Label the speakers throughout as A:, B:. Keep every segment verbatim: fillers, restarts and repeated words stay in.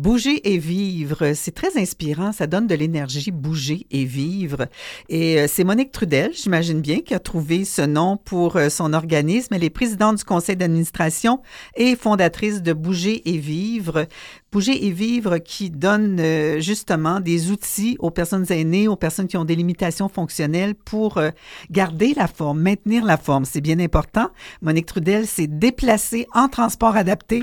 A: Bouger et vivre, c'est très inspirant, ça donne de l'énergie, bouger et vivre. Et euh, c'est Monique Trudel, j'imagine bien, qui a trouvé ce nom pour euh, son organisme. Elle est présidente du conseil d'administration et fondatrice de Bouger et vivre. Bouger et vivre qui donne euh, justement des outils aux personnes aînées, aux personnes qui ont des limitations fonctionnelles pour euh, garder la forme, maintenir la forme. C'est bien important. Monique Trudel s'est déplacée en transport adapté.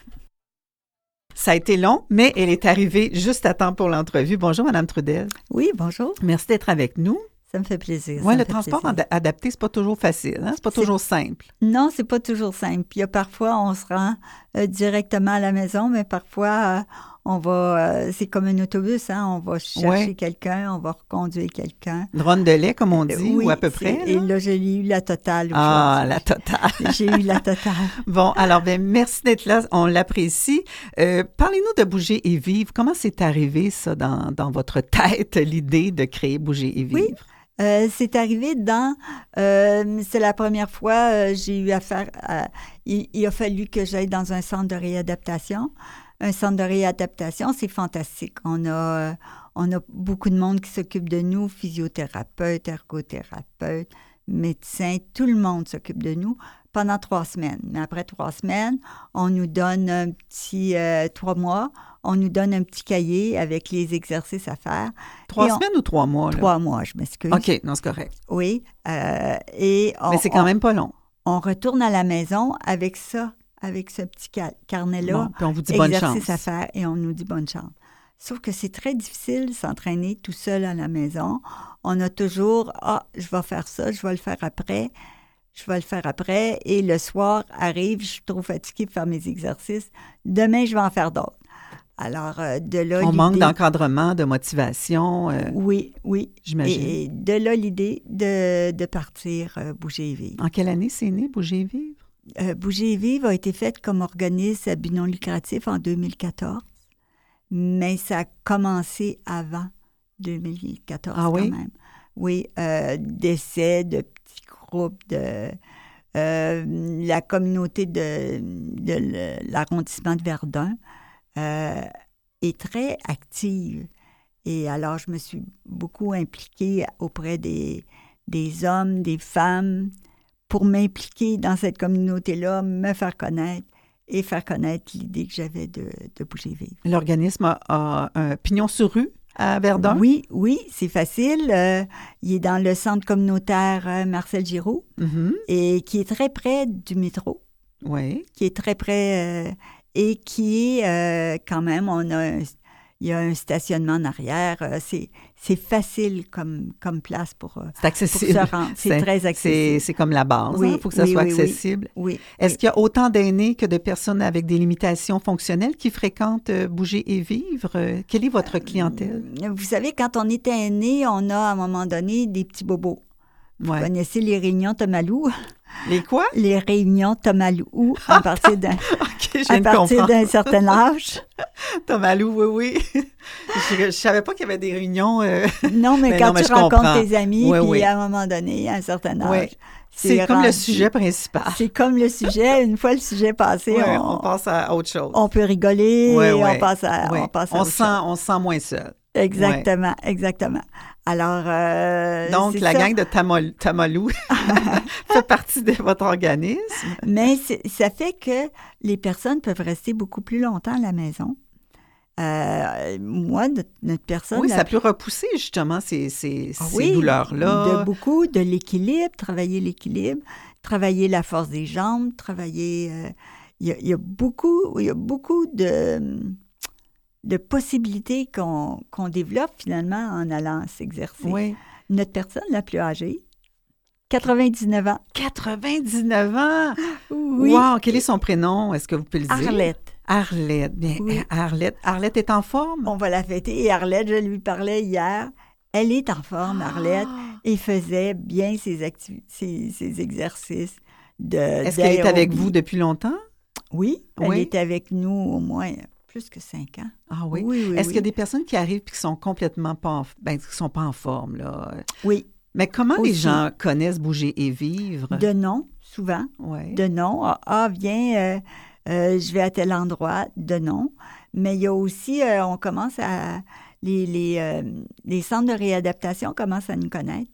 A: Ça a été long, mais elle est arrivée juste à temps pour l'entrevue. Bonjour, Madame Trudel.
B: Oui, bonjour.
A: Merci d'être avec nous.
B: Ça me fait plaisir.
A: Oui, le transport plaisir. adapté, c'est pas toujours facile, hein? C'est pas toujours c'est... simple.
B: Non, c'est pas toujours simple. Il y a parfois, on se rend euh, directement à la maison, mais parfois, euh, on va, euh, c'est comme un autobus, hein? On va chercher ouais. quelqu'un, on va reconduire quelqu'un.
A: Une ronde de lait, comme on dit,
B: euh, oui,
A: ou à peu près. Là?
B: Et là, j'ai eu la totale aujourd'hui.
A: Ah, la totale.
B: J'ai eu la totale.
A: Bon, alors, bien, merci d'être là, on l'apprécie. Euh, parlez-nous de Bouger et vivre. Comment c'est arrivé, ça, dans, dans votre tête, l'idée de créer Bouger et vivre?
B: Oui. Euh, c'est arrivé dans... Euh, c'est la première fois euh, j'ai eu affaire à... Il, il a fallu que j'aille dans un centre de réadaptation. Un centre de réadaptation, c'est fantastique. On a, euh, on a beaucoup de monde qui s'occupe de nous, physiothérapeutes, ergothérapeutes, médecins, tout le monde s'occupe de nous pendant trois semaines. Mais après trois semaines, on nous donne un petit... Euh, trois mois, on nous donne un petit cahier avec les exercices à faire.
A: Trois
B: on,
A: semaines ou trois mois? Là?
B: Trois mois, je m'excuse.
A: OK, non, c'est correct.
B: Oui. Euh, et on,
A: Mais c'est quand
B: on,
A: même pas long.
B: On retourne à la maison avec ça, avec ce petit carnet-là.
A: Bon, puis on vous dit bonne chance.
B: Exercice à faire et on nous dit bonne chance. Sauf que c'est très difficile de s'entraîner tout seul à la maison. On a toujours, ah, je vais faire ça, je vais le faire après. Je vais le faire après. Et le soir arrive, je suis trop fatiguée pour faire mes exercices. Demain, je vais en faire d'autres. Alors, euh, de là,
A: On
B: l'idée...
A: manque d'encadrement, de motivation. Euh,
B: oui, oui.
A: J'imagine.
B: Et de là, l'idée de, de partir euh, Bouger et vivre.
A: En quelle année c'est né, Bouger et vivre?
B: Euh, Bouger et vivre a été faite comme organisme à but non lucratif en deux mille quatorze, mais ça a commencé avant deux mille quatorze
A: ah,
B: quand
A: oui?
B: même. Oui, euh, d'essais, de petits groupes, de... Euh, la communauté de, de, de l'arrondissement de Verdun euh, est très active. Et alors, je me suis beaucoup impliquée auprès des, des hommes, des femmes, pour m'impliquer dans cette communauté-là, me faire connaître et faire connaître l'idée que j'avais de, de Bouger et vivre.
A: L'organisme a, a un pignon sur rue à Verdun?
B: Oui, oui, c'est facile. Euh, il est dans le centre communautaire euh, Marcel Giroux
A: mm-hmm.
B: et qui est très près du métro.
A: Oui.
B: Qui est très près euh, et qui est euh, quand même, on a un, il y a un stationnement en arrière. Euh, c'est, c'est facile comme, comme place pour,
A: c'est accessible.
B: pour se rendre. C'est, c'est très accessible.
A: C'est, c'est comme la base.
B: Oui,
A: il hein? faut que ça
B: oui,
A: soit
B: oui,
A: accessible.
B: Oui, oui,
A: Est-ce
B: oui.
A: qu'il y a autant d'aînés que de personnes avec des limitations fonctionnelles qui fréquentent euh, Bouger et vivre? Euh, quelle est votre clientèle?
B: Euh, vous savez, quand on est aîné, on a à un moment donné des petits bobos. Vous ouais. connaissez les réunions Tomalou?
A: Les quoi?
B: Les réunions Tomalou à partir d'un,
A: okay,
B: à partir d'un certain âge.
A: Tomalou, oui, oui. Je ne savais pas qu'il y avait des réunions. Euh...
B: Non, mais, mais quand non, mais tu rencontres comprends. tes amis,
A: oui,
B: puis
A: oui.
B: à un moment donné, à un certain âge.
A: Oui. C'est, c'est comme rendu, le sujet principal.
B: C'est comme le sujet. Une fois le sujet passé,
A: oui,
B: on,
A: on passe à autre chose.
B: On peut rigoler,
A: oui,
B: oui.
A: on
B: passe à,
A: oui.
B: on passe à
A: on
B: autre
A: sent,
B: chose.
A: On se sent moins seul.
B: Exactement, oui. exactement. Alors, euh,
A: donc,
B: c'est
A: la
B: ça.
A: gang de Tamal- Tamalou fait partie de votre organisme.
B: Mais ça fait que les personnes peuvent rester beaucoup plus longtemps à la maison. Euh, moi, notre, notre personne...
A: Oui, ça peut repousser justement ces, ces,
B: ah,
A: ces
B: oui,
A: douleurs-là.
B: De beaucoup, de l'équilibre, travailler l'équilibre, travailler la force des jambes, travailler... Euh, il y a, il y a beaucoup, il y a beaucoup de... de possibilités qu'on, qu'on développe finalement en allant s'exercer.
A: Oui.
B: Notre personne la plus âgée, quatre-vingt-dix-neuf ans.
A: quatre-vingt-dix-neuf ans?
B: Oui.
A: Wow! Quel est son prénom? Est-ce que vous pouvez le dire?
B: Arlette.
A: Arlette. Bien, oui. Arlette. Arlette est en forme?
B: On va la fêter. Et Arlette, je lui parlais hier. Elle est en forme, Arlette, ah. et faisait bien ses, activités, ses, ses exercices de
A: Est-ce d'aérobie. Qu'elle est avec vous depuis longtemps?
B: Oui, elle oui. est avec nous au moins... plus que cinq ans.
A: Ah oui?
B: oui, oui
A: Est-ce
B: oui.
A: qu'il y a des personnes qui arrivent et qui sont complètement pas en, ben, qui sont pas en forme, là?
B: Oui.
A: Mais comment
B: Aussi.
A: les gens connaissent Bouger et vivre?
B: De nom, souvent.
A: Oui.
B: De nom. Ah, ah viens, euh, euh, je vais à tel endroit. De nom. Mais il y a aussi, euh, on commence à... Les, les, euh, les centres de réadaptation commencent à nous connaître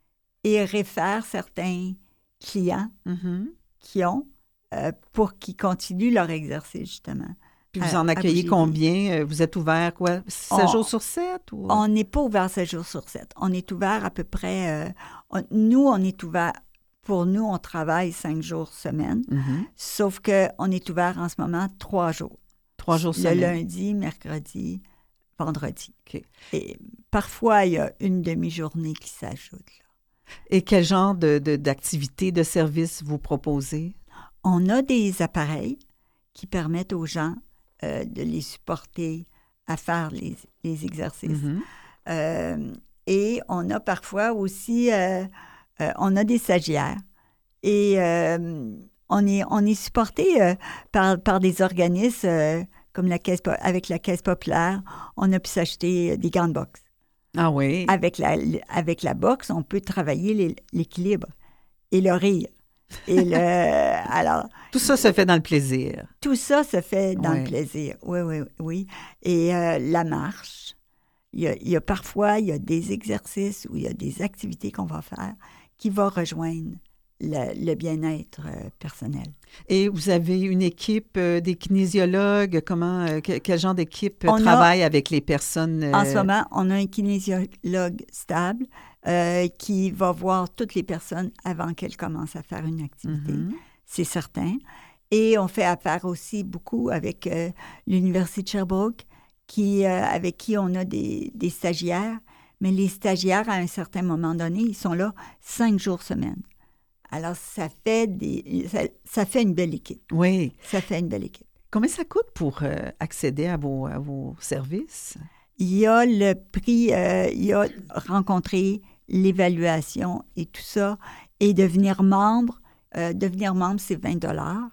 B: et réfèrent certains clients
A: Mm-hmm.
B: qui ont euh, pour qu'ils continuent leur exercice, justement.
A: Puis vous
B: à-
A: en
B: à
A: accueillez
B: Boucherville.
A: combien? Vous êtes ouvert, quoi, sept
B: On-
A: jours sur sept? Ou...
B: On n'est pas ouvert sept jours sur sept. On est ouvert à peu près... euh, on- nous, on est ouvert... Pour nous, on travaille cinq jours semaine,
A: Mhm.
B: sauf qu'on est ouvert en ce moment trois jours.
A: Trois jours
B: Le
A: semaine.
B: lundi, mercredi, vendredi.
A: OK.
B: Et parfois, il y a une demi-journée qui s'ajoute, là.
A: Et quel genre de, de, d'activités, de services vous proposez?
B: On a des appareils qui permettent aux gens euh, de les supporter à faire les, les exercices.
A: Mhm.
B: Euh, et on a parfois aussi, euh, euh, on a des stagiaires. Et euh, on, est, on est supporté euh, par, par des organismes euh, comme la caisse, Po- avec la Caisse populaire. On a pu s'acheter des gants de boxe.
A: Ah oui?
B: Avec la, avec la boxe, on peut travailler les- l'équilibre et le rire. Et le, alors,
A: Tout ça se fait dans le plaisir.
B: tout ça se fait dans
A: Ouais.
B: le plaisir. Oui, oui, oui. Et euh, la marche, il y, a, il y a parfois, il y a des exercices ou il y a des activités qu'on va faire qui vont rejoindre le, le bien-être euh, personnel.
A: Et vous avez une équipe euh, des kinésiologues? Comment, euh, que- quel genre d'équipe euh,
B: On a-
A: travaille avec les personnes? euh,
B: En ce moment, on a un kinésiologue stable euh, qui va voir toutes les personnes avant qu'elles commencent à faire une activité.
A: mhm.
B: C'est certain. Et on fait affaire aussi beaucoup avec euh, l'Université de Sherbrooke, qui, euh, avec qui on a des, des stagiaires. Mais les stagiaires, à un certain moment donné, ils sont là cinq jours semaine. Alors, ça fait, des, ça, ça fait une belle équipe.
A: Oui.
B: Ça fait une belle équipe.
A: Combien ça coûte pour euh, accéder à vos, à vos services?
B: Il y a le prix, euh, il y a rencontrer l'évaluation et tout ça. Et devenir membre, euh, devenir membre, c'est vingt dollars.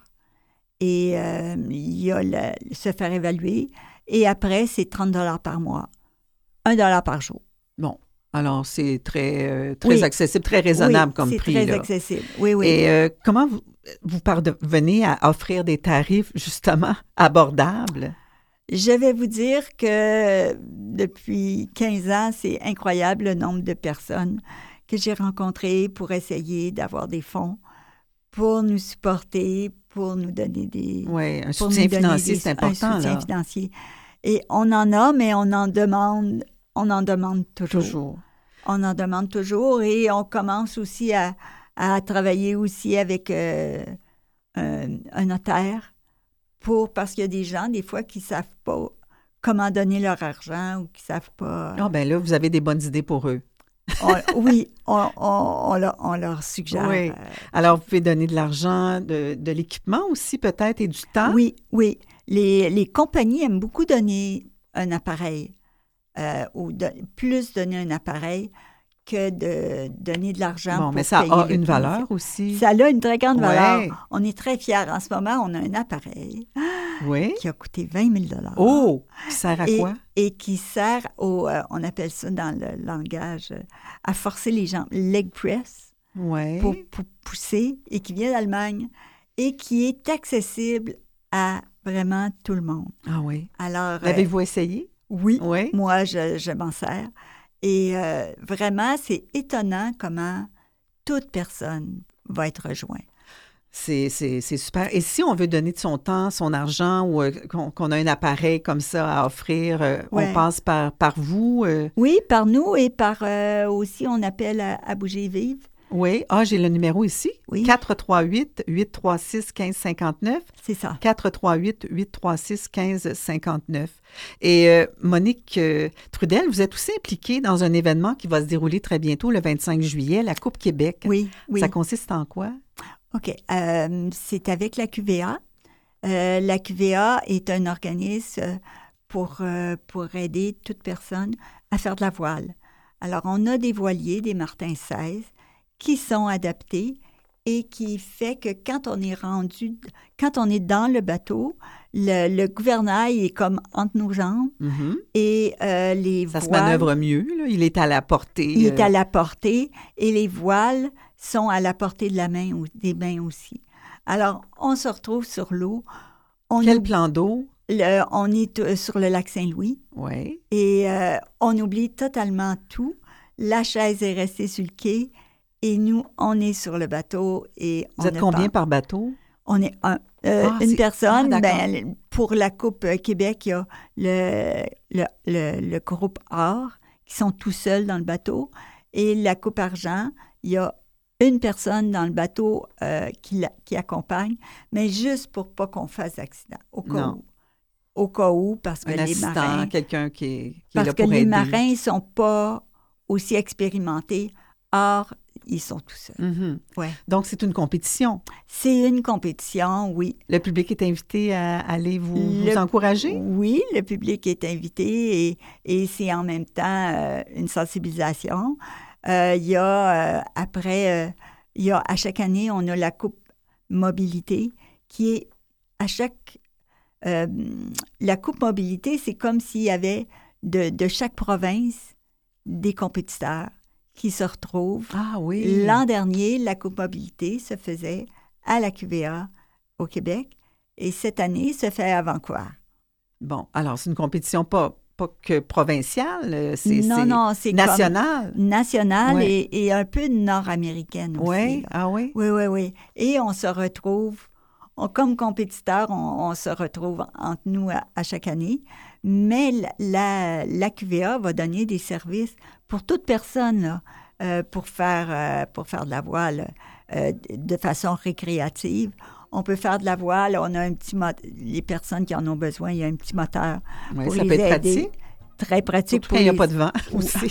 B: Et euh, il y a le, se faire évaluer. Et après, c'est trente dollars par mois. un dollar par jour.
A: Bon, alors c'est très, euh, très
B: Oui.
A: accessible, très raisonnable
B: Oui,
A: comme
B: c'est
A: prix.
B: très
A: là.
B: accessible. Oui, oui.
A: Et euh, comment vous, vous parvenez à offrir des tarifs justement abordables?
B: Je vais vous dire que depuis quinze ans, c'est incroyable le nombre de personnes que j'ai rencontrées pour essayer d'avoir des fonds pour nous supporter, pour nous donner des...
A: Oui, un
B: pour
A: soutien
B: nous donner
A: financier,
B: des-
A: c'est important.
B: Un soutien
A: là.
B: financier. Et on en a, mais on en demande, on en demande toujours.
A: Toujours.
B: On en demande toujours et on commence aussi à, à travailler aussi avec euh, un, un notaire pour, parce qu'il y a des gens, des fois, qui ne savent pas comment donner leur argent ou qui ne savent pas...
A: Ah ben là, vous avez des bonnes idées pour eux.
B: On- oui, on, on, on leur, on leur suggère.
A: Oui.
B: euh,
A: Alors, vous pouvez donner de l'argent, de, de l'équipement aussi peut-être et du temps.
B: Oui, oui. Les, les compagnies aiment beaucoup donner un appareil, euh, ou de- plus donner un appareil que de donner de l'argent
A: Bon,
B: pour
A: mais ça
B: payer
A: a
B: le
A: une
B: kinésiologue.
A: valeur aussi.
B: Ça a une très grande valeur.
A: Ouais.
B: On est très fiers. En ce moment, on a un appareil
A: Oui.
B: qui a coûté vingt mille dollars.
A: Oh, qui sert à
B: et,
A: quoi?
B: et qui sert au, euh, on appelle ça dans le langage, euh, à forcer les jambes, leg press,
A: Oui.
B: pour, pour pousser, et qui vient d'Allemagne, et qui est accessible à vraiment tout le monde.
A: Ah oui.
B: Alors, euh,
A: L'avez-vous essayé?
B: oui,
A: Oui.
B: moi, je, je m'en sers. Et euh, vraiment, c'est étonnant comment toute personne va être rejointe.
A: C'est, c'est, c'est super. Et si on veut donner de son temps, son argent, ou euh, qu'on, qu'on a un appareil comme ça à offrir, euh,
B: Ouais.
A: on passe par, par vous? euh?
B: Oui, par nous et par euh, aussi, on appelle à, à Bouger Vive.
A: Oui. Ah, j'ai le numéro ici.
B: Oui.
A: quatre trois huit, huit trois six, un cinq cinq neuf.
B: C'est ça.
A: quatre trois huit, huit trois six, un cinq cinq neuf. Et euh, Monique euh, Trudel, vous êtes aussi impliquée dans un événement qui va se dérouler très bientôt, le vingt-cinq juillet, la Coupe Québec.
B: Oui, oui.
A: Ça consiste en quoi?
B: OK. Euh, c'est avec la Q V A. Euh, la Q V A est un organisme pour, euh, pour aider toute personne à faire de la voile. Alors, on a des voiliers, des Martin seize, qui sont adaptés et qui fait que quand on est rendu, quand on est dans le bateau, le, le gouvernail est comme entre nos jambes
A: Mhm.
B: et euh, les
A: Ça se
B: voiles...
A: manœuvre mieux, là. Il est à la portée.
B: Il est
A: euh,
B: à la portée et les voiles sont à la portée de la main ou des mains aussi. Alors, on se retrouve sur l'eau. On
A: Quel
B: oublie-
A: plan d'eau?
B: le, on est euh, sur le lac Saint-Louis.
A: Oui.
B: Et euh, on oublie totalement tout. La chaise est restée sur le quai et nous, on est sur le bateau. Et
A: Vous
B: on
A: êtes combien
B: pas,
A: par bateau?
B: On est un. Euh,
A: ah,
B: une
A: c'est...
B: personne,
A: ah,
B: ben, pour la Coupe Québec, il y a le, le, le, le groupe Or qui sont tout seuls dans le bateau. Et la Coupe Argent, il y a une personne dans le bateau euh, qui, la, qui accompagne, mais juste pour pas qu'on fasse d'accident, au cas
A: non.
B: où. Au cas où, parce que
A: Un
B: les
A: assistant,
B: marins...
A: quelqu'un qui est, qui
B: parce
A: est là
B: que
A: pour
B: les
A: aider.
B: marins ne sont pas aussi expérimentés. Or, ils sont tout seuls.
A: Mm-hmm.
B: Ouais.
A: Donc, c'est une compétition.
B: C'est une compétition, oui.
A: Le public est invité à aller vous,
B: le,
A: vous encourager?
B: Oui, le public est invité et, et c'est en même temps euh, une sensibilisation. Euh, il y a, euh, après, euh, il y a, à chaque année, on a la Coupe Mobilité qui est à chaque... Euh, la Coupe Mobilité, c'est comme s'il y avait de, de chaque province des compétiteurs qui se retrouvent.
A: Ah oui.
B: L'an dernier, la Coupe Mobilité se faisait à la Q V A au Québec et cette année se fait à Vancouver.
A: Bon, alors c'est une compétition pas, pas que provinciale, c'est,
B: non,
A: c'est
B: non, c'est
A: nationale.
B: Nationale
A: ouais.
B: et, et un peu nord-américaine aussi.
A: Oui,
B: là.
A: ah oui?
B: Oui, oui, oui. Et on se retrouve, on, comme compétiteurs, on, on se retrouve entre nous à, à chaque année. Mais la, la, la Q V A va donner des services pour toute personne, là, euh, pour, faire, euh, pour faire de la voile euh, de façon récréative. On peut faire de la voile, on a un petit mot- les personnes qui en ont besoin, il y a un petit moteur
A: Oui,
B: pour
A: ça
B: les
A: peut être
B: aider.
A: pratique.
B: Très pratique.
A: Surtout
B: pour
A: quand il n'y a
B: les...
A: pas de vent aussi.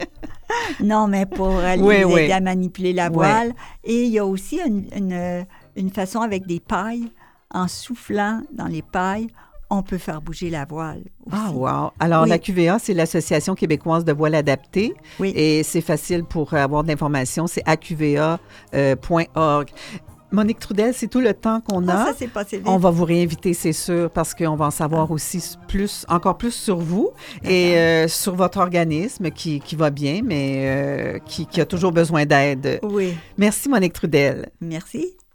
B: non, mais pour euh, les
A: oui,
B: aider
A: oui.
B: à manipuler la voile. Oui. Et il y a aussi une, une, une façon avec des pailles, en soufflant dans les pailles, on peut faire bouger la voile aussi.
A: Ah, wow! Alors, oui. La Q V A, c'est l'Association québécoise de voile adaptée.
B: Oui.
A: Et c'est facile pour avoir de l'information. C'est a q v a point org. Monique Trudel, c'est tout le temps qu'on a.
B: Ah, ça s'est passé vite.
A: On va vous réinviter, c'est sûr, parce qu'on va en savoir ah. aussi plus, encore plus sur vous D'accord. et euh, sur votre organisme qui, qui va bien, mais euh, qui, qui a toujours besoin d'aide.
B: Oui.
A: Merci, Monique Trudel.
B: Merci.